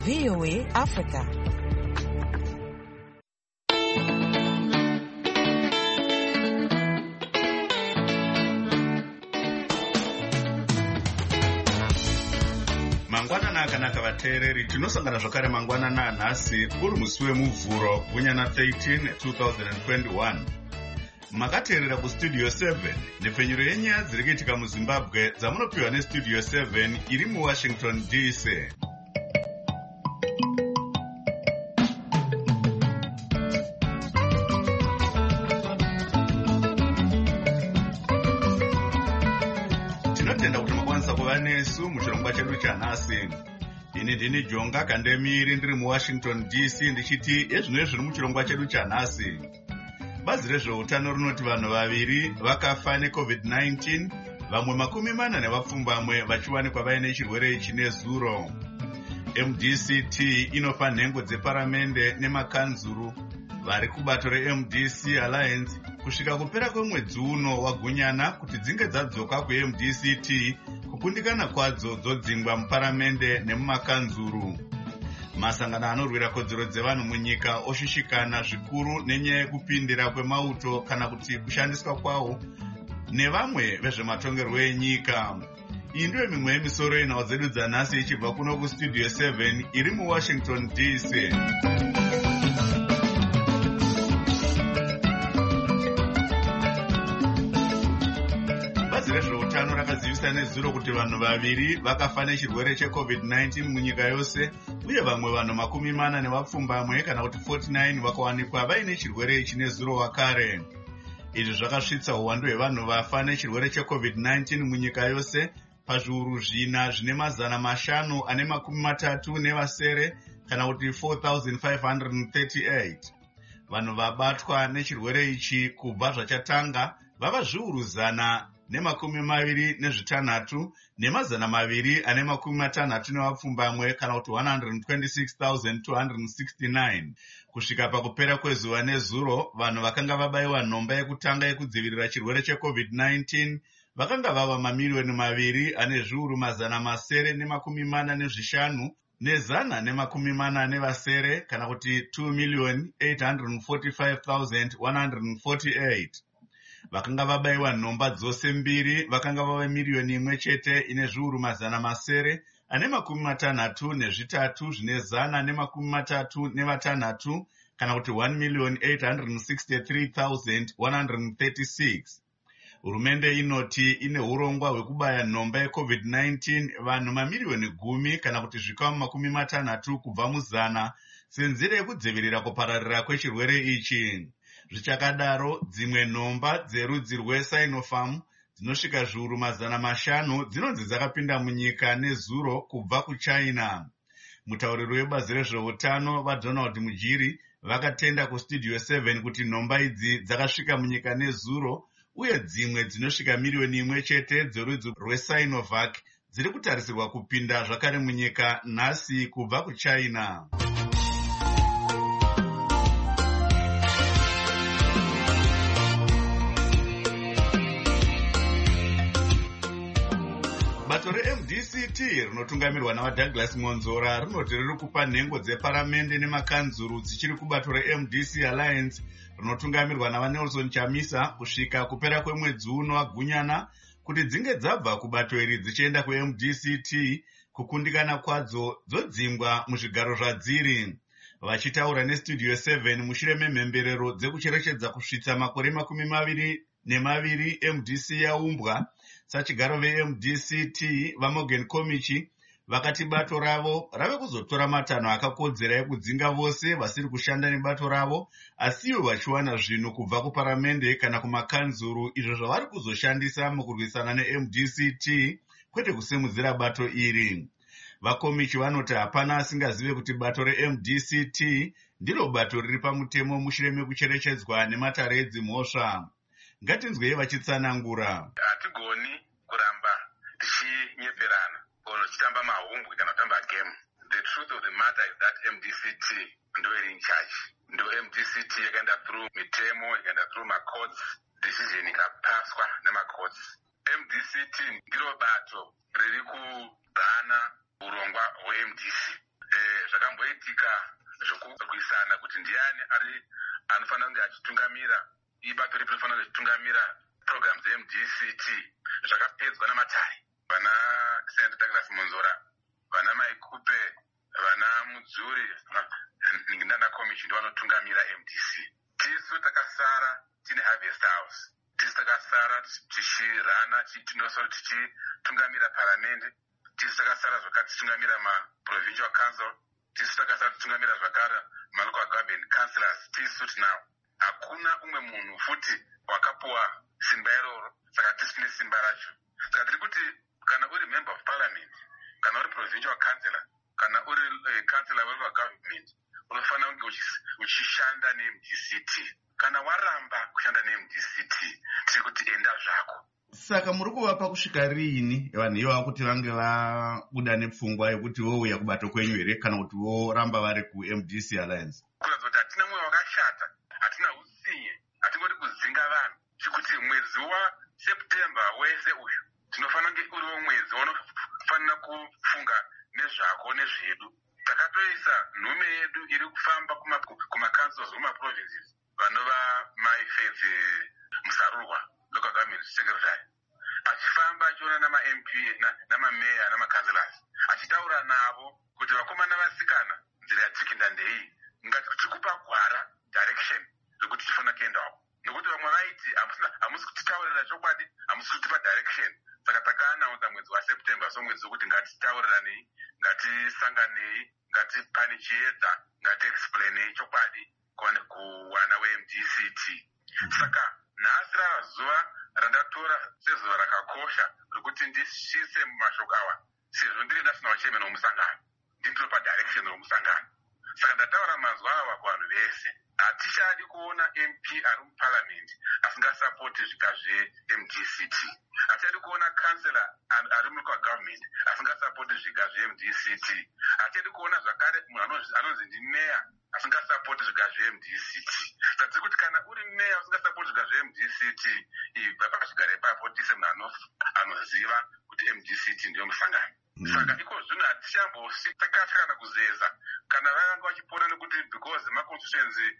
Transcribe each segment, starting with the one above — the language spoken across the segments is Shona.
VOA Africa. Mangwanana akanaka vateereri, tinosangana zvakare mangwanana anhasi uri musi wemuvhuro gunyana 13 2021. Makateerera kustudio 7 nepfenyuro yenyaya dziri kuitika muzimbabwe dzamunopiwa nestudio 7 iri muwashington DC. Tinotenda kuti makwanisa kuva nesu muchirongwa chedu chanhasi. Ini ndini Jonga Kandemiri ndiri muwashington DC ndichiti ezvino zviri muchirongwa chedu chanhasi. Bazi rezveutano rinoti vanhu vaviri vakafa neCovid-19, vamwe 40 vachiwanikwa vaine chirwere ichi nezuro. MDCT inopa nhengo dzeparamende nemakanzuru vari kubato reMDC Alliance kusvika kupera kwemwedzi uno wagunyana kuti dzinge dzadzoka kuMDCT kukundikana kwadzo dzodzingwa muparamende nemumakanzuru. Masangano anorwira kodzero dzevanhu munyika oshishikana zvikuru nenyaya yekupindira kwemauto kana kuti kushandiswa kwawo nevamwe vezvematongerwo enyika. Iyi ndiyo mimwe yemisoro yenhau dzedu dzanhasi ichibva kuno kustudio 7 iri muwashington DC. Bazi rezveutano rakazivisa nezuro kuti vanhu vaviri vakafa nechirwere cheCovid-19 munyika yose, uye vamwe vanhu 40 kana kuti 49 vakawanikwa vaine chirwere ichi nezuro wakare. Izvi zvakasvitsa uwandu hwevanhu vafa nechirwere cheCovid-19 munyika yose pazviuru zvina zvine 530 kana kuti 4,538. Vanhu vabatwa nechirwere ichi kubva zvachatanga vava zviuru 126 ne260 kana kuti 126,269. Kusvika pakupera kwezuva nezuro, vanhu vakanga vabayiwa nhomba yekutanga yekudzivirira chirwere cheCovid-19 vakanga vava 2,745,145 ne100,047 kana kuti 2,845,148. Vakanga vabayiwa nhomba dzose mbiri vakanga vava 1,763,636 zvine 136 kana kuti 1,863,136. Hurumende inoti ine urongwa hwekubaya nhomba yeCovid-19 vanhu 10,000,000 kana kuti zvikamu 60 kubva mu100 senzira yekudzivirira kupararira kwechirwere ichi. Zvichakadaro, dzimwe nhomba dzerudzi rweSinopharm dzinosvika zviuru 500 dzinonzi dzakapinda munyika nezuro kubva kuChina. Mutauriri webazi rezveutano vaDonald Mujiri vakatenda kustudio 7 kuti nhomba idzi dzakasvika munyika nezuro, uye dzimwe dzinosvika 1,000,000 chete dzerudzi rweSinovac dziri kutarisirwa kupinda zvakare munyika nhasi kubva kuChina. Bato reMDCT rinotungamirwa navaDouglas Monzora rinoti riri kupa nhengo dzeparamende nemakanzuru dzichiri kubato reMDC Alliance rinotungamirwa navaNelson Chamisa kusvika kupera kwemwedzi uno wagunyana kuti dzinge dzabva kubato iri dzichienda kuMDCT kukundikana kwadzo dzodzingwa muzvigaro zvadziri. Vachitaura nestudio 7 mushure memhemberero dzekucherechedza kusvitsa makore 22 MDC yaumbwa, sachigaro veMDCT vaMorgan Komichi vakati bato ravo rave kuzotora matanho akakodzera ekudzinga vose vasiri kushanda nebato ravo asiwo vachiwana zvinhu kubva kuparamende kana kumakanzuru, izvo zvavari kuzoshandisa mukurwisana neMDCT kwete kusimudzira bato iri. VaKomichi vanoti hapana asingazive kuti bato reMDCT ndiro bato riri pamutemo mushure mekucherechedzwa nematare edzimhosva. Ngatinzwei vachitsanangura. Hatigoni kuramba tichinyeperana kana tichitamba mahumbwe kana kutamba game. The truth of the matter is that MDCT ndo iri in charge. Ndo MDCT yakaenda through mitemo, yakaenda through macourts, decision ikapaswa nemacourts. MDCT ndiro bato riri kugana urongwa hweMDC. paitika zvokurwisana kuti ndiani anofanira kunge achitungamira ibato ripi rinofanira kunge achitungamira program dzeMDCT zvakapedzwa namatare. Vana Senator Douglas Monzora, vana Maikupe, vana Mudzuri nana Komichi ndovanotungamira MDC. Tisu takasara tine Harvest House, tisu takasara tichirana tinosoro tichitungamira paramende, tisu takasara zvakare tichitungamira ma-provincial council, tisu takasara tichitungamira zvakare ma-local government councillors. Tisu tinawo hakuna umwe munhu futi wakapuwa simba iroro, saka tisu tine simba racho. Saka tiri kuti kana uri member of parliament, kana uri provincial councillor, kana uri councillor we government, unofanira kunge uchishanda neMDCT. Kana waramba kushanda neMDCT, tiri kuti enda zvako. Saka muri kuvapa kusvika riini vanhu ivava kuti vange vabuda nepfungwa yekuti vouya kubato kwenyu here kana kuti voramba vari kuMDC Alliance? Kuratidza kuti hatina mwoyo wakashata, hatina utsinye, hatingodi kudzinga vanhu. Chikuti mwedzi waSeptember wese uyu tinofanira kunge uriwo mwedzi wanofanira kufunga nezvako nezvedu. Takatoisa nhume yedu iri kufamba kuma-councils kuma-provinces, vanova maifedzi Musarurwa local government secretary, achifamba achiona nama-MP namameya nama-councillors, achitaura navo kuti vakomana vasikana nzira yatikinda ndei, ngatikupa gwara direction rekuti tifanira kuendawo. Nokuti vamwe vaiti hamusi kutitaurira chokwadi, hamusi kutipa direction. Saka takaanaudza mwedzi waSeptember somwedzi wekuti ngatitauriranei, ngatisanganei, ngatipane chiedza, ngatiexplainei chokwadi kuwana weMDCT. Saka nhasi rava zuva randatora sezuva rakakosha rekuti ndisvise mumashoko awa, sezvo ndiri national chairman womusangano, ndindiropa direction romusangano. Saka ndataura mazuva awa kuvanhu vese, hatichadi kuona MP ari muparliament asingasapoti zviga zveMDCT. Hatichadi kuona councillor ari mulocal government asingasapoti zviga zveMDCT. Hatichadi kuona zvakare munhu anonzi ndimeya asingasapoti zviga zveMDCT. Saka tiri kuti kana uri meya usingasapoti zviga zveMDCT, ibva pasvigare ipapo tise munhu anoziva kuti MDCT ndiyo musangano. Saka iko zvino hatichambosi takatya kana kuzeza kana vanga vachipona nekuti because ma-constituency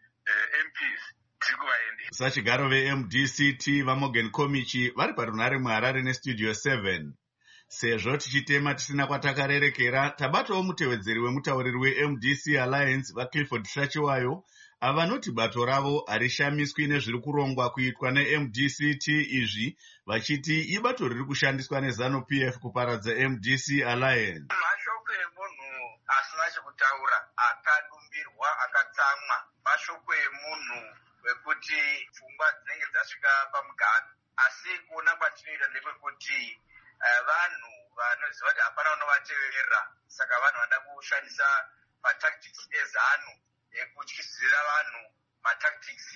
MPs tiri kuvaendesa. Sachigaro veMDCT vaMorgan Komichi vari parunhare muHarare nestudio 7. Sezvo tichitema tisina kwatakarerekera, tabatawo mutevedzeri wemutauriri weMDC Alliance vaClifford Shachiwayo avanoti bato ravo harishamiswi nezviri kurongwa kuitwa neMDCT izvi, vachiti ibato riri kushandiswa neZANU-PF kuparadza MDC Alliance. Mashoko emunhu asina chekutaura, akadumbirwa, akatsamwa, mashoko emunhu wekuti pfungwa dzinenge dzasvika pamuganhu. Asi kuona kwatinoita ndekwekuti vanhu vanoziva kuti hapana unovateverera, saka vanhu vanoda kushandisa matactics eZANU ekutyisira vanhu, matactics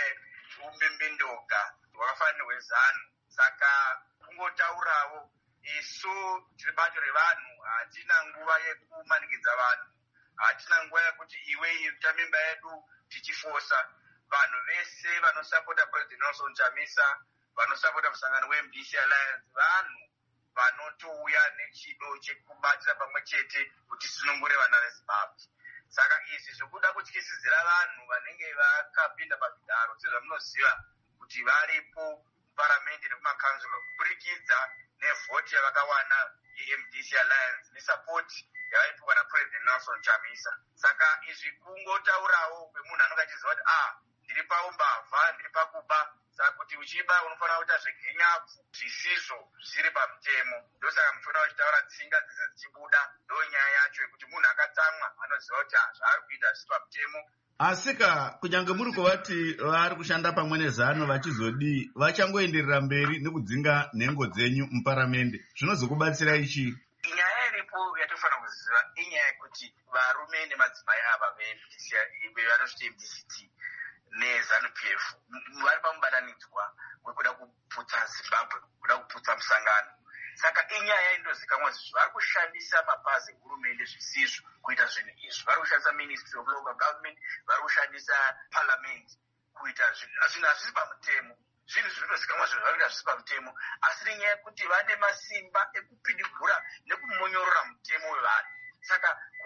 eumbembendoka hwakafanira hweZANU. Saka kungotaurawo, isu tiri bato revanhu, hatina nguva yekumanikidza vanhu, hatina nguva yekuti iwe tamimba yedu tichifosa. Vanhu vese vanosapota President Nelson Chamisa, vanosapota musangano weMDC Alliance, vanhu vanotouya nechido chekubatira pamwe chete kuti sunungure vana veZimbabwe. Saka izvi zvokuda kutyisidzira vanhu vanenge vakapinda pazvigaro, sezvamunoziva kuti varipo muparamende nekumakanzuro kuburikidza nevhoti yavakawana yeMDC Alliance nesapoti yavaipiwa naPresident Nelson Chamisa. Saka izvi kungotaurawo kwemunhu anenge achiziva kuti ndiri paumbavha, ndiri pakuba. Saka kuti uchiba unofanira kuita zvegenyafu zvisizvo zviri pamutemo. Ndosaka muchiona uchitaura tsinga dzese dzichibuda. Ndo nyaya yacho yekuti munhu akatsamwa anoziva kuti zvaari kuita zvisi pamutemo. Asika kunyange muri kuvati vari kushanda pamwe neZANU vachizodii, vachangoenderera mberi nekudzinga nhengo dzenyu muparamende, zvinozokubatsira ichi? Nyaya iripo yatofanira kuziva inyaya yekuti varume nemadzimai ava vanozviti MDCT neZANU-PF vari pamubatanidzwa wekuda kuputsa Zimbabwe, kuda kuputsa musangano. Saka inyaya inozikamwa zizvo vari kushandisa mapazi ehurumende zvisizvo kuita zvinhu izvi. Vari kushandisa Ministry of Local Government, vari kushandisa Parliament kuita zvinhu hazvisi pamutemo. Zvinhu zvinozikamwa zvinhu vari kuita zvisi pamutemo, asi nenyaya yekuti vane masimba ekupindigura nekumonyorora mutemo wevanhu. Saka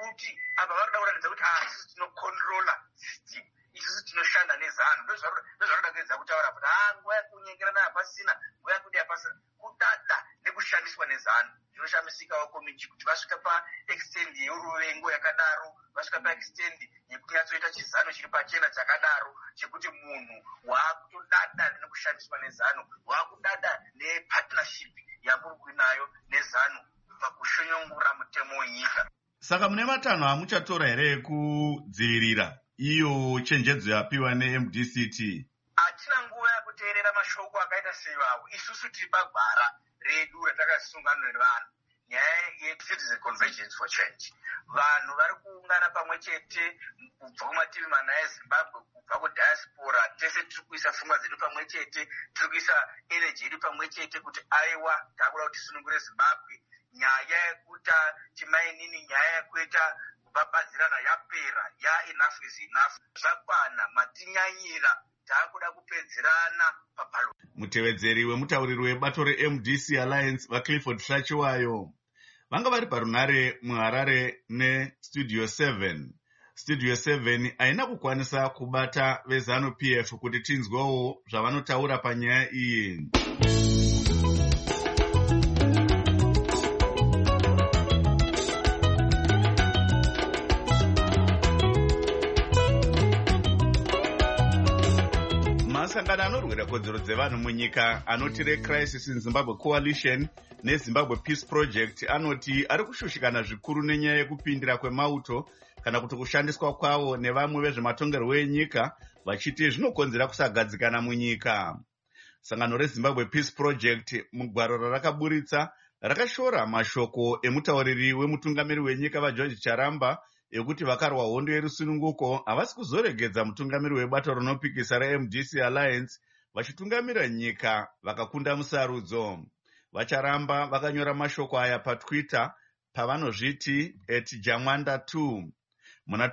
kuti apa varikuda kuratidza kuti isusu tinokontrola system, isusu tinoshanda nezano. Ndozvaroda kuedza kutaura kuti nguva yakunyengerana hapasina, nguva yakuda hapasina, kudada nekushandiswa nezano. Zvinoshamisikawo komiti kuti vasvika paextend yeruvengo yakadaro, vasvika paextend yekunyatsoita chizano chiri pachena chakadaro, chekuti munhu waakutodada nekushandiswa nezano, waakudada nepartnership yakuri kuinayo nezano pakushonyongora mutemo wenyika. Saka mune matanho amuchatora here ekudzivirira iyo chenjedzo yapiwa neMDCT? Hatina nguva yakuteerera mashoko akaita seivavo. Isusu tiri pagwara redu ratakasungana nevanhu, nyaya yeCitizen Convergence for Change. Vanhu vari kuungana pamwe chete kubva kumativi mana eZimbabwe, kubva kudiaspora, tese tiri kuisa pfungwa dzedu pamwe chete, tiri kuisa energy yedu pamwe chete kuti aiwa takuda kuti tisunungure Zimbabwe. Nyaya yekuita chimainini, nyaya yekuita kubabadzirana yapera, enough is enough. Zvakwana, matinyanyira, takuda kupedzerana papalo. Mutevedzeri wemutauriri webato reMDC Alliance vaClifford Hlachiwayo vanga vari parunare muHarare neStudio 7. Studio 7 haina kukwanisa kubata vezanu PF kuti tinzwewo zvavanotaura panyaya iyi. Masangano anorwira kodzero dzevanhu munyika anoti reCrisis in Zimbabwe Coalition neZimbabwe Peace Project anoti ari kushushikana zvikuru nenyaya yekupindira kwemauto kana kuti kushandiswa kwawo nevamwe vezvematongerwo enyika, vachiti zvinokonzera kusagadzikana munyika. Sangano reZimbabwe Peace Project mugwaro rarakaburitsa rakashora mashoko emutauriri wemutungamiri wenyika vaGeorge Charamba ekuti vakarwa hondo yerusununguko havasi kuzoregedza mutungamiri webato rinopikisa reMDC Alliance vachitungamira nyika vakakunda musarudzo. Vacharamba vakanyora mashoko aya paTwitter pavanozviti @Jamwanda2. Muna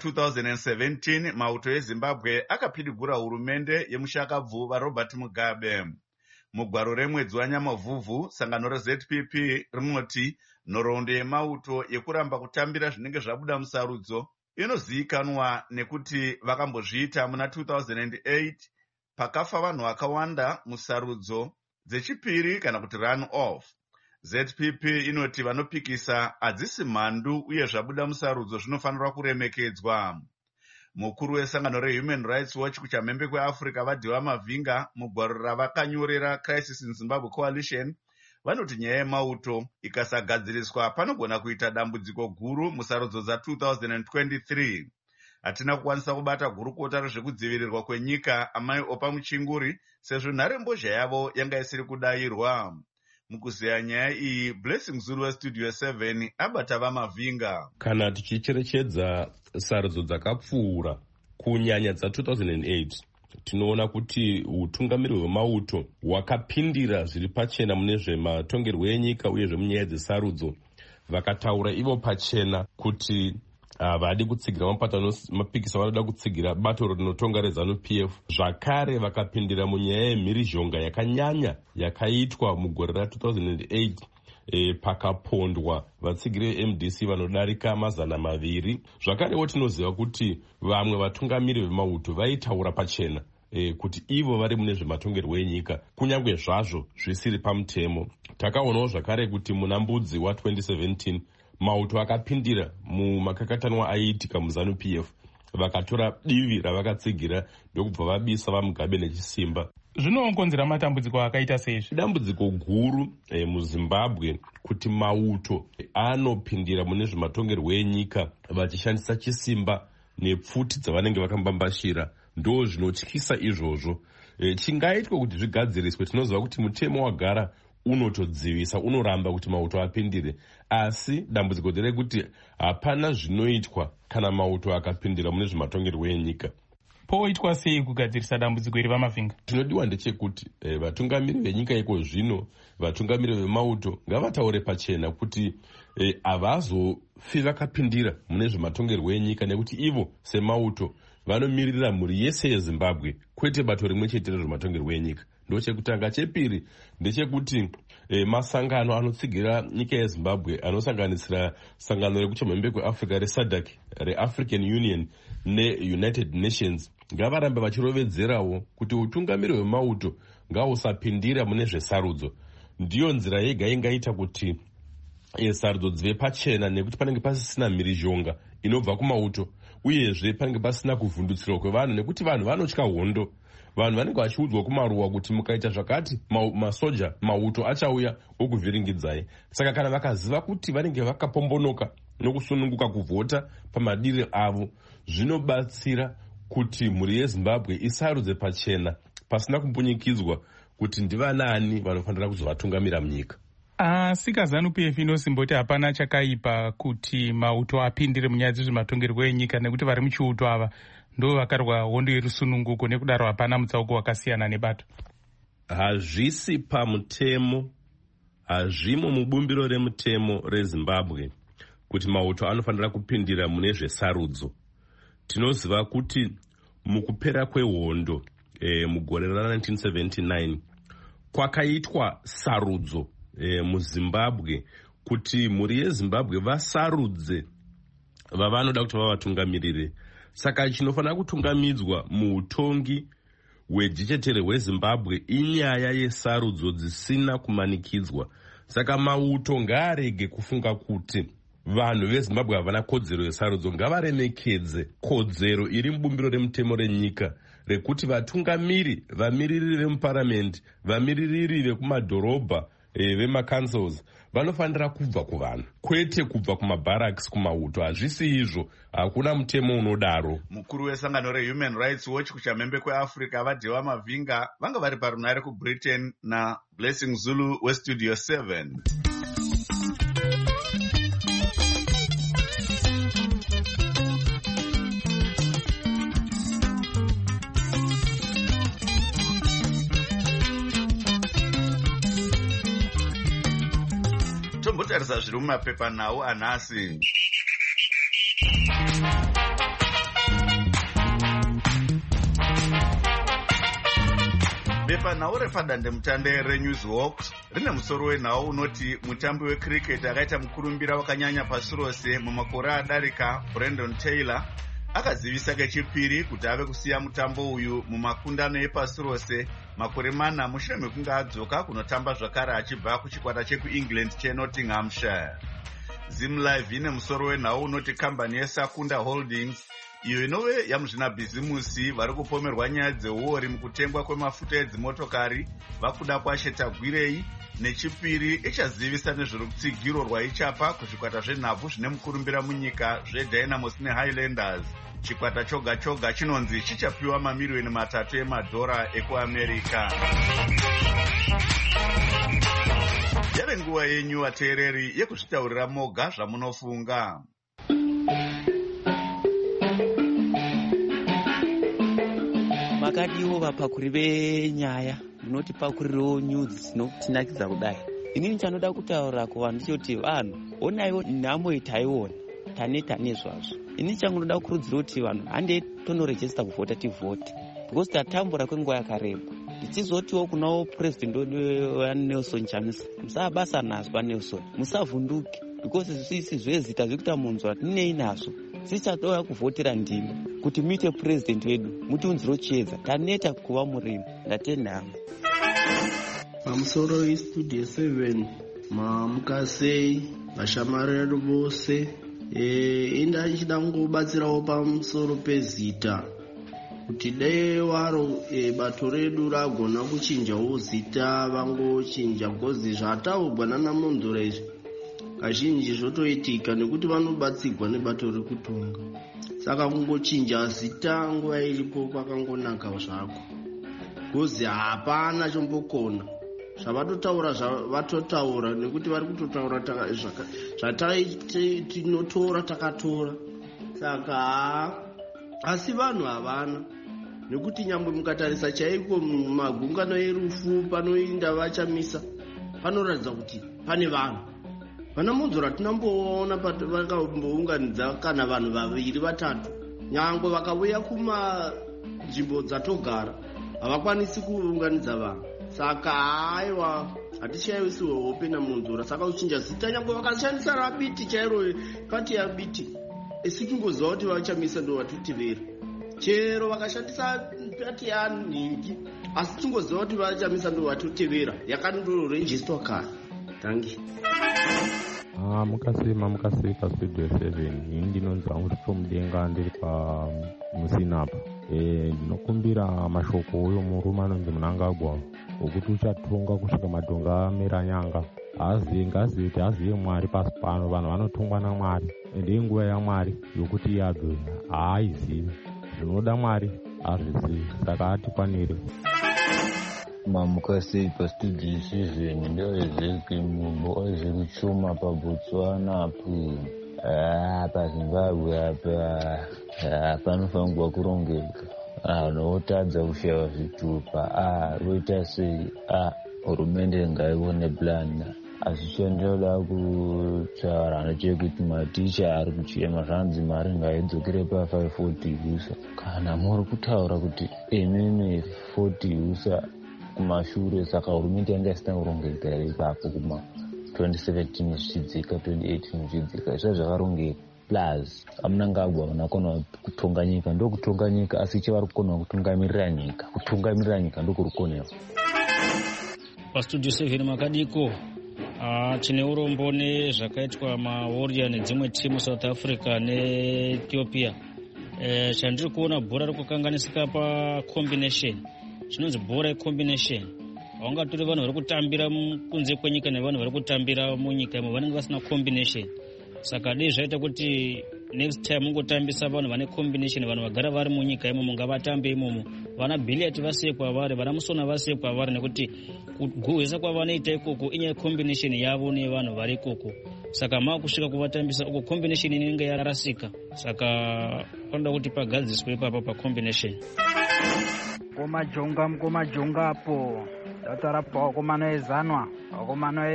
2017 mauto eZimbabwe akapidigura hurumende yemushakabvu vaRobert Mugabe. Mugwaro remwedzi waNyamavhuvhu, sangano reZPP rinoti nhoroondo yemauto yekuramba kutambira zvinenge zvabuda musarudzo inozivikanwa nekuti vakambozviita muna 2008 pakafa vanhu vakawanda musarudzo dzechipiri kana kuti run off. ZPP inoti vanopikisa hadzisi mhandu uye zvabuda musarudzo zvinofanirwa kuremekedzwa. Mukuru wesangano reHuman Rights Watch kuchamhembe kweAfrica vaDhiwa Mavhinga mugwaro ravakanyorera Crisis in Zimbabwe Coalition vanoti nyaya yemauto ikasagadziriswa panogona kuita dambudziko guru musarudzo dza2023. Hatina kukwanisa kubata gurukota rezvekudzivirirwa kwenyika Amai Opa Muchinguri sezvo nharembozha yavo yanga isiri kudayirwa. Mukuziya nyaya iyi, Blessing Zulu weStudio 7 abata vaMavhinga. Kana tichicherechedza sarudzo dzakapfuura kunyanya dza2008 tinoona kuti utungamiri hwemauto hwakapindira zviri pachena mune zvematongerwo enyika uye zvemunyaya dzesarudzo. Vakataura ivo pachena kuti havadi kutsigira mapato mapikisa vanoda kutsigira bato rinotonga reZanu PF. Zvakare vakapindira munyaya yemhirizhonga yakanyanya yakaitwa mugore ra2008 pakapondwa vatsigiri veMDC vanodarika 200. Zvakarewo tinoziva kuti vamwe vatungamiri vemauto vaitaura pachena kuti ivo vari mune zvematongerwo enyika kunyange zvazvo zvisiri pamutemo. Takaonawo zvakare kuti muna Mbudzi wa2017 mauto akapindira mumakakatanwa aiitika muZanu PF, vakatora divi ravakatsigira ndokubva vabisa vaMugabe nechisimba. Zvinokonzera matambudziko akaita seizvi. Dambudziko guru muZimbabwe kuti mauto anopindira mune zvematongerwo enyika vachishandisa chisimba nepfuti dzavanenge vakambambashira. Ndo zvinotyisa izvozvo. Chingaitwa kuti zvigadziriswe, tinoziva kuti mutemo wagara unotodzivisa, unoramba kuti mauto apindire. Asi dambudziko nderekuti hapana zvinoitwa kana mauto akapindira mune zvematongerwo enyika. Poitwa sei kugadzirisa dambudziko iri vaMavhinga? Chinodiwa ndechekuti vatungamiri venyika iko zvino, vatungamiri vemauto ngavataure pachena kuti havazofi vakapindira mune zvematongerwo enyika, nekuti ivo semauto vanomirira mhuri yese yeZimbabwe, kwete bato rimwe chete rezvematongerwo enyika. Ndo chekutanga. Chepiri ndechekuti masangano anotsigira nyika yezimbabwe anosanganisira sangano rekuchemhembe kweafrica resadc, reafrican union neunited nations ngavarambe vachirovedzerawo kuti utungamiri hwemauto ngahusapindira mune zvesarudzo. Ndiyo nzira yega ingaita kuti sarudzo dzive pachena, nekuti panenge pasisina mhirizhonga inobva kumauto, uyezve panenge pasina kuvhundutsirwa kwevanhu, nekuti vanhu vanotya hondo. Vanhu vanenge vachiudzwa kumaruwa kuti mukaita zvakati masoja mauto achauya okuvhiringidzai. Saka kana vakaziva kuti vanenge vakapombonoka nokusununguka kuvhota pamadiri avo, zvinobatsira kuti mhuri yezimbabwe isarudze pachena pasina kumbunyikidzwa kuti ndivanani vanofanira kuzovatungamira munyika. Asi ZANU-PF inosimboti hapana chakaipa kuti mauto apindire munyaya dzezvematongerwo enyika, nekuti vari muchiuto ava ndo vakarwa hondo yerusununguko, nekudaro hapana mutsauko wakasiyana nebato. Hazvisi pamutemo, hazvimo mubumbiro remutemo rezimbabwe kuti mauto anofanira kupindira mune zvesarudzo. Tinoziva kuti mukupera kwehondo mugore ra1979 kwakaitwa sarudzo muzimbabwe kuti mhuri yezimbabwe vasarudze vavanoda kuti vavatungamirire. Saka chinofanira kutungamidzwa muutongi hwejechetere hwezimbabwe inyaya yesarudzo dzisina kumanikidzwa. Saka mauto ngaarege kufunga kuti vanhu vezimbabwe havana kodzero yesarudzo. Ngavaremekedze kodzero iri mubumbiro remutemo renyika rekuti vatungamiri, vamiriri vemuparamendi, vamiririri vekumadhorobha, vemacouncils vanofanira kubva kuvanhu, kwete kubva kumabharaks, kumauto. Hazvisi izvo, hakuna mutemo unodaro. Mukuru wesangano reHuman Rights Watch kuchamhembe kweAfrica vaDhewa Mavhinga vanga vari parunare kuBritain naBlessing Zulu weStudio 7. Tombotarisa zviri mumapepanhau anhasi. Bepanhau repadandemutande reNewswalk rine musoro wenhau unoti mutambi wecricket akaita mukurumbira wakanyanya pasi rose mumakore adarika, Brandon Taylor, akazivisa kechipiri kuti ave kusiya mutambo uyu mumakundano epasi rose makore 4 mushure mekunge adzoka kunotamba zvakare achibva kuchikwata chekuengland cheNottinghamshire. ZimLive ine musoro wenhau unoti kambani yeSakunda Holdings, iyo inove yamuzvinabhizimusi vari kupomerwa nyaya dzeuori mukutengwa kwemafuta edzimotokari vakuda kwashetagwirei, nechipiri ichazivisa nezverutsigiro rwaichapa kuzvikwata zvenhabvu zvine mukurumbira munyika zveDynamos neHighlanders. Chikwata choga choga chinonzi chichapiwa mamiliyoni 3 emadhora ekuAmerica. Yave nguva yenyu vateereri yekuzvitaurira moga zvamunofunga. Makadiwo vapakuri venyaya munoti pakuriro news dzinotinakidza kudai. Inini chanoda kutaura kuvanhu choti vanhu onaiwo nhamo itaiona taneta nezvazvo. Inini changoda kukurudzira kuti vanhu hande tonorejesta kuvhota tivhote, because tatambura kwenguva yakareba. Ndichizotiwo kunawo president Nelson Chamisa, musabasa nazwa Nelson, musavhunduke, because zvisi zvezita zvekuita munzwa tinei nazvo. Sichatoya kuvhotera ndima kuti muite president wedu, mutunziro chiedza, taneta kuva murimi, ndatenhamo. Pamusoro iStudio 7 mamukasei vashamari vedu vose, inda ichida kungobatsirawo pamusoro pezita kuti dai waro bato redu ragona kuchinjawo zita vangochinja, because zvataurwa nanaMonzora izvi kazhinji zvotoitika nekuti vanobatsigwa nebato rekutonga. Saka kungochinja zita nguva iripo kwakangonaka zvako, because hapana chombokona zvavatotaura zvavatotaura, nekuti vari kutotaura zvatinotora takatora. Saka asi vanhu havana, nekuti nyangwe mukatarisa chaiko magungano erufu panoinda vachamisa panoratidza kuti pane vanhu. VanaMonzora tinamboona vakambounganidza kana vanhu 2-3, nyangwe vakauya kumanzvimbo dzatogara havakwanisi kuunganidza vanhu. Saka aiwa hatichaisiwe hope namunzura. Saka uchinja zita nyangwe vakashandisa rabiti chairo pati yabiti esikingoziva kuti vachamisa ndo vatitevera. Chero vakashandisa pati yanhingi asi tingoziva kuti vachamisa ndo vatitevera yakandorejistwa kare. Tangi. Mukasika studio 7 ini ndinonzi hangu tichomudenga ndiri pamusinapa. Ndinokumbira mashoko uyo murume anonzi Mnangagwa wokuti uchatonga kusvika madhonga amera nyanga. Ngazive kuti azive Mwari pasi pano, vanhu vanotongwa naMwari ende inguva yaMwari yokuti yabve haaizivi. Zvinoda Mwari hazvizivi, saka atikwanire. Mamukasi pastudio 7 ndoezeki mumbo ozekuchuma paBotswana apo paZimbabwe apa panofanirwa kurongeka. Notadza kushava zvitupa roita sei hurumende ngaione plan. Asi chandinoda kutaura ndechekuti maticha ari kuchema zvanzi mari ngaidzokere pa540 usa. Kana muri kutaura kuti ememe 40 usa kumashure, saka hurumende yanga isina kurongeka ipapo kuma 2017 zvichidzika 2018 zvichidzika izvo zvakarongeka. Plus Mnangagwa vanakona kutonga nyika, ndokutonga nyika, asi chavari kukona kutungamirira nyika. Kutungamirira nyika ndokurukonera. Pastudio 7 makadiko tine urombo nezvakaitwa maWarrior nedzimwe timu South Africa neEthiopia. Chandiri kuona bhora rikukanganisika pacombination. Chinonzi bhora combination. Haungatori vanhu vari kutambira kunze kwenyika nevanhu vari kutambira munyika imo vanenge vasina combination. Saka dei zvaita kuti next time mungotambisa vanhu vane combination, vanhu vagara vari munyika imomo ngavatambe imomo. Vana Billiard vasiye kwavari, vana Musona vasiye kwavari, nekuti kuguhwesa kwavanoita ikoko inyaya combination yavo nevanhu vari ikoko. Saka makusvika kuvatambisa uko combination inenge yarasika. Saka panoda kuti pagadziswe ipapo pacombination. Mukomajonga apo tautaura pawakomana ezanwa, wakomana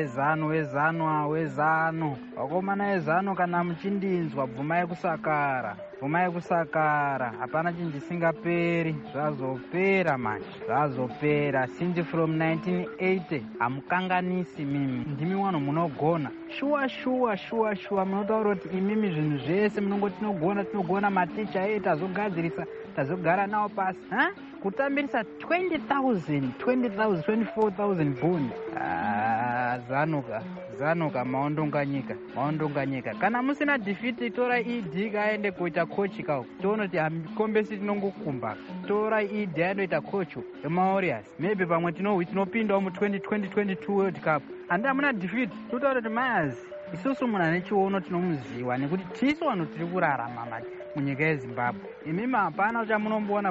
wakomana ezano kana muchindinzwa bvumai kusakara. Hapana chinjisingaperi, zvazopera manje, zvazopera. Since from 1980 hamukanganisi mimi, ndimi wanhu munogona. Shuwa munotaura kuti imimi zvinhu zvese tinogona maticha tazogadzirisa, tazogara nawo pasi. Kutambirisa 20,000, 24,000 bond. Zanuka maondonga nyika. Kana musina defeat tora ED kaende kuita coach kao. Tono ti kombesi tinongokumba. Tora ED aendoita coach eMawarriors. Maybe pamwe tinopinda mu 2022 World Cup. Anda muna defeat. Totaura kuti Myers isusu munhu ane chiono tinomuziva nekuti tisu vanhu tiri kurarama manje munyika yeZimbabwe. Imimi hapana chamunomboona.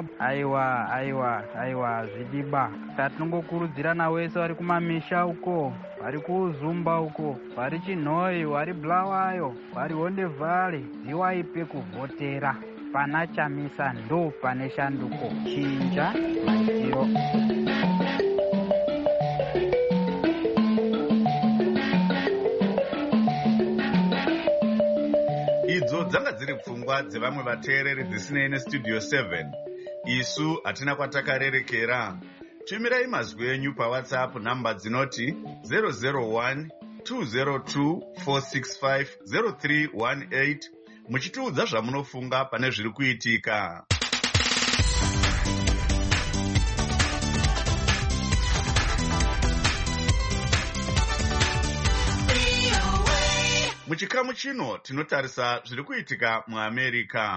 Aiwa zvidiba. Tinongokurudzirana wese vari kumamisha uko, vari kuZumba uko, vari Chinhoyi, vari Bulawayo, vari Honde Valley, ziwaipe kuvhotera. Pana chamisa ndo pane shanduko. Chinja matiro. Idzo dzanga dziri pfungwa dzevamwe vateereri dzisinei nestudio 7. Isu hatina kwatakarerekera. Tumirai mazwi enyu paWhatsApp namba dzinoti 001 202 465 0318 muchitiudza zvamunofunga pane zviri kuitika. Muchikamu chino tinotarisa zviri kuitika muAmerica.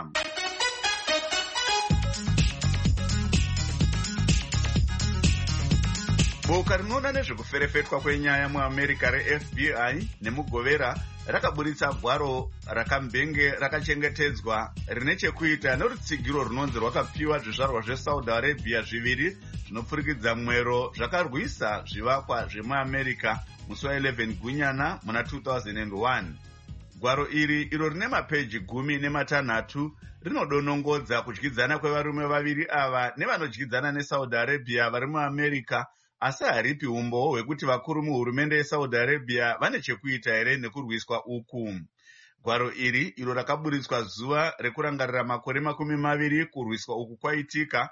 Boka rinoona nezvekuferefetwa kwenyaya muAmerica reFBI nemugovera rakaburitsa gwaro rakambenge rakachengetedzwa rine chekuita nerutsigiro runonzi rwakapiwa zvizvarwa zveSaudi Arabia zviviri zvinopfurikidza mwero zvakarwisa zvivakwa zvemuAmerica musi wa11 Gunyana muna 2001. Gwaro iro rine mapeji 16 rinodonongodza kudyidzana kwevarume vaviri ava nevanodyidzana neSaudi Arabia vari muAmerica, asi haripi umbo hwekuti vakuru muhurumende yeSaudi Arabia vane chekuita here nekurwiswa uku. Gwaro iro rakaburitswa zuva rekurangarira makore 20 kurwiswa uku kwaitika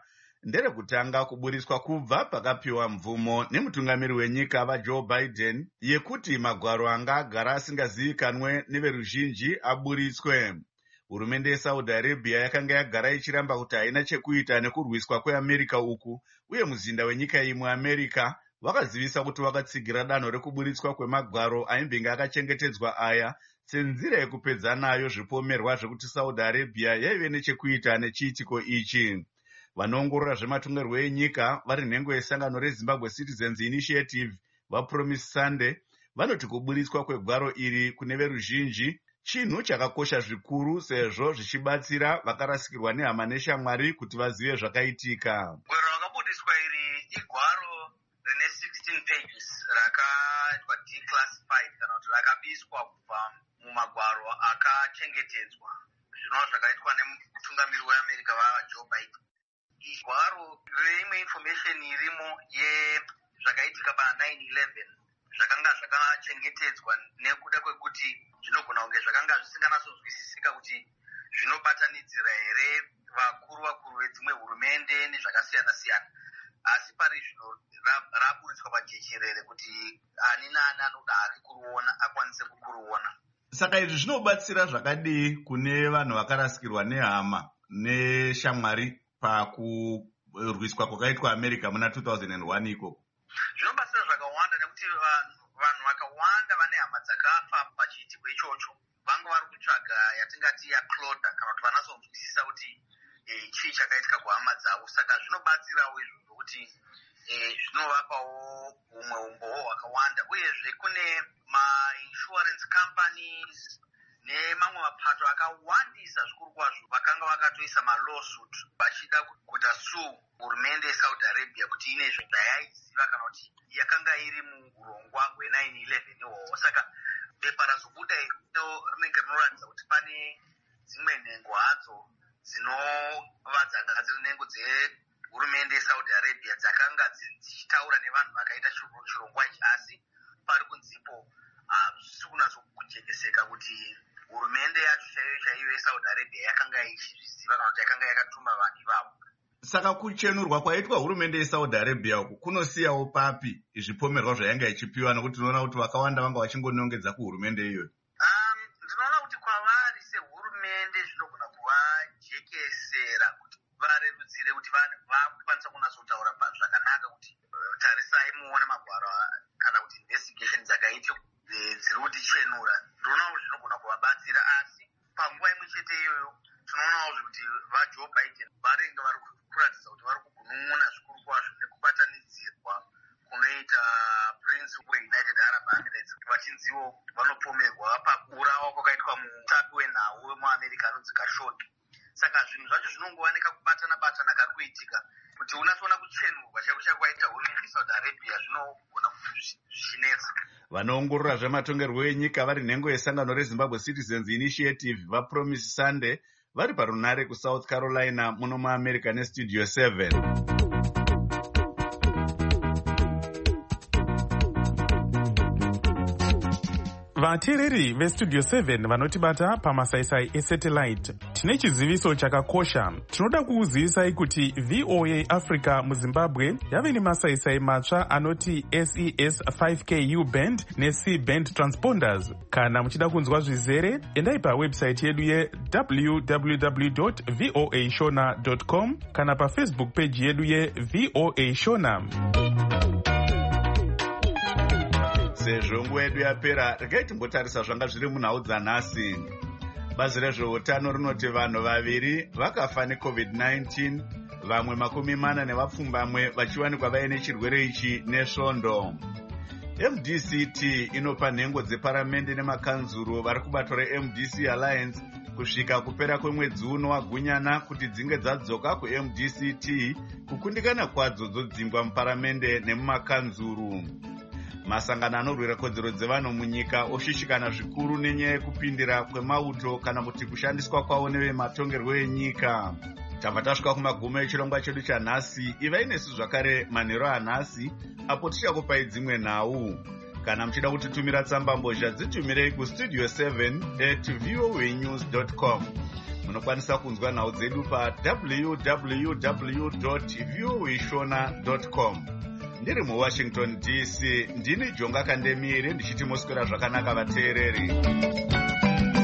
nderekutanga kuburiswa kubva pakapiwa mvumo nemutungamiri wenyika vaJoe Biden yekuti magwaro anga agara asingazivikanwe neveruzhinji aburiswe. Hurumende yeSaudi Arabia yakanga yagara ichiramba kuti haina chekuita nekurwiswa kweAmerica uku, uye muzinda wenyika imwe America wakazivisa kuti wakatsigira danho rekuburitswa kwemagwaro aimbenge akachengetedzwa aya senzira yekupedza nayo zvipomerwa zvekuti Saudi Arabia yaive nechekuita nechiitiko ichi. Vanoongorora zvematongerwo enyika vari nhengo yesangano reZimbabwe Citizens Initiative vaPromise Sunday vanoti kuburitswa kwegwaro iri kune veruzhinji chinhu chakakosha zvikuru sezvo zvichibatsira vakarasikirwa nehama neshamwari kuti vazive zvakaitika. Gwaro rakabudiswa iri igwaro rine 16 pages rakaitwa declassified kana kuti rakabiswa kubva mumagwaro akachengetedzwa zvinova zvakaitwa nemutungamiri weAmerica vaJoe Biden. Igwaro reimwe information irimo yezvakaitika pa9/11 zvakanga zvakachengetedzwa nekuda kwekuti zvinogona kunge zvakanga zvisinganyatsonzwisisika kuti zvinobatanidzira here vakuru vedzimwe hurumende nezvakasiyana siyana, asi pari zvino raburitswa pajecherere kuti ani naani anoda hake kuruona akwanise kukuruona. Saka izvi zvinobatsira zvakadii kune vanhu vakarasikirwa nehama neshamwari pakurwiswa kwakaitwa America muna 2001 ikoko? Zvinobatsira zvakawanda nekuti vanhu vakawanda vane hama dzakafa pachiitiko ichocho vanga vari kutsvaga yatingati yakloda kana kuti vanatsonzwisisa kuti chii chakaitika kuhama dzavo. Saka zvinobatsirawo izvo zvokuti zvinovapawo humwe umbowo hwakawanda, uyezve kune ma-insurance companies nemamwe mapato akawandisa zvikuru kwazvo vakanga vakatoisa malawsuit vachida kuita sue hurumende yeSaudi Arabia kuti ine zvayaiziva kana kuti yakanga iri muurongwa hwe9/11 ihwohwo. Saka bepa razobuda iro rinenge rinoratidza kuti pane dzimwe nhengo hadzo dzinova dzanga dziri nhengo dzehurumende yeSaudi Arabia dzakanga dzichitaura nevanhu vakaita chirongwa ichi, asi pari kunzipo hazvisi kunatsokujengeseka kuti hurumende yacho chaiyo yeSaudi Arabia yakanga ichizviziva kana kuti yakanga yakatuma vanhu ivavo. Saka kuchenurwa kwaitwa hurumende yeSaudi Arabia uku kunosiyawo papi zvipomerwa zvayanga ichipiwa, nokuti tinoona kuti vakawanda vanga vachingonongedza kuhurumende iyoyo? Ndinoona kuti kwavari sehurumende zvinogona kuvajekesera kuti varerutsire kuti vakwanisa kunatsotaura zvakanaka kuti tarisai muone magwaro kana kuti investigation dzakaitwa dziri kutichenura. Ndinoona kuti zvinogona kuvabatsira, asi panguva imwe chete iyoyo tinoonawo kuti vaJoe Biden varinge vari kuratidza kuti vari kugunun'una zvikuru kwazvo nekubatanidzirwa kunoita Prince weUnited Arab Emirates vachinziwo vanopomerwa pakuurawa kwakaitwa mutapi wenhau wemuAmerica anonzi Khashoggi. Saka zvinhu zvacho zvinongowanika kubatana kari kuitika kuti unatsoona kuchenurwa chaiko kwaita hurumende yeSaudi Arabia zvinogona zvichinetsa. Vanoongorora zvematongerwo enyika vari nhengo yesangano reZimbabwe Citizens Initiative vaPromise Sunday vari parunare kuSouth Carolina muno muAmerica neStudio 7. vateereri vestudio 7 vanotibata pamasaisai esatellite, tine chiziviso chakakosha. Tinoda kukuzivisai kuti VOA Africa muZimbabwe yave nemasaisai matsva anoti SES 5Ku band neC band transponders. Kana muchida kunzwa zvizere, endai pawebsite yedu ye.www.voashona.com kana pafacebook page yedu yeVOA Shona. Sezvo nguva yedu yapera, regai timbotarisa zvanga zviri munhau dzanhasi. Bazi rezveutano rinoti vanhu vaviri vakafa neCovid-19, vamwe 40 vachiwanikwa vaine chirwere ichi nesvondo. MDCT inopa nhengo dzeparamende nemakanzuro vari kubato reMDC Alliance kusvika kupera kwemwedzi uno wagunyana kuti dzinge dzadzoka kuMDCT kukundikana kwadzo dzodzingwa muparamende nemumakanzuro. Masangano anorwira kodzero dzevanhu munyika oshishikana zvikuru nenyaya yekupindira kwemauto kana kuti kushandiswa kwawo nevematongerwo enyika. Tabva tasvika kumagumo echirongwa chedu chanhasi. Ivai nesu zvakare manheru anhasi apo tichakupai dzimwe nhau. Kana muchida kutitumira tsamba mbozha dzitumirei kustudio7@voanews.com. munokwanisa kunzwa nhau dzedu pa www.viewishona.com. ndiri muwashington DC, ndini Jonga Kandemire ndichiti moswera zvakanaka vateereri.